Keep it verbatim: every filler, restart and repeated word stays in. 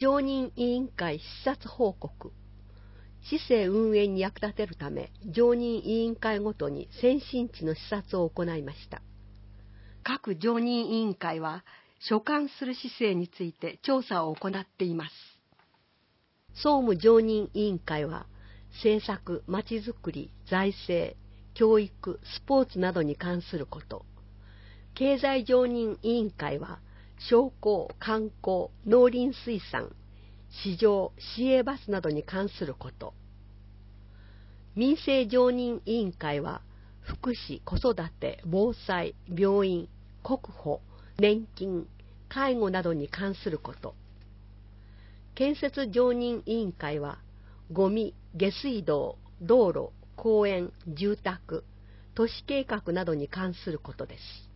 常任委員会視察報告。市政運営に役立てるため、常任委員会ごとに先進地の視察を行いました。各常任委員会は、所管する市政について調査を行っています。総務常任委員会は、政策、まちづくり、財政、教育、スポーツなどに関すること。経済常任委員会は、商工、観光、農林水産、市場、市営バスなどに関すること。民生常任委員会は、福祉、子育て、防災、病院、国保、年金、介護などに関すること。建設常任委員会は、ゴミ、下水道、道路、公園、住宅、都市計画などに関することです。